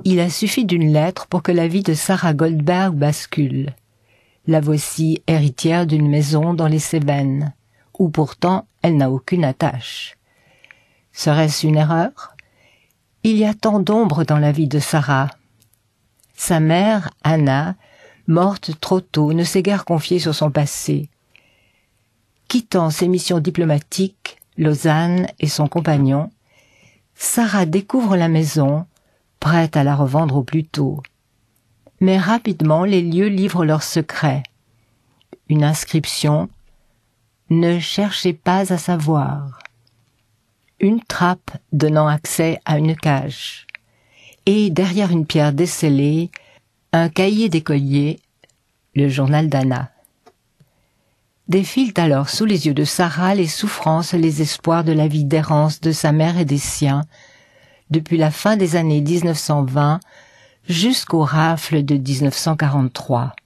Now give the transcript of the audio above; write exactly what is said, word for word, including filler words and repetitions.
Il a suffi d'une lettre pour que la vie de Sarah Goldberg bascule. La voici héritière d'une maison dans les Cévennes, où pourtant elle n'a aucune attache. Serait-ce une erreur? Il y a tant d'ombre dans la vie de Sarah. Sa mère, Anna, morte trop tôt, ne s'est guère confiée sur son passé. Quittant ses missions diplomatiques, Lausanne et son compagnon, Sarah découvre la maison, prête à la revendre au plus tôt. Mais rapidement, les lieux livrent leurs secrets. Une inscription « Ne cherchez pas à savoir ». Une trappe donnant accès à une cage. Et derrière une pierre descellée, un cahier d'écolier, le journal d'Anna. Défilent alors sous les yeux de Sarah les souffrances et les espoirs de la vie d'errance de sa mère et des siens, depuis la fin des années mille neuf cent vingt jusqu'aux rafles de mille neuf cent quarante-trois.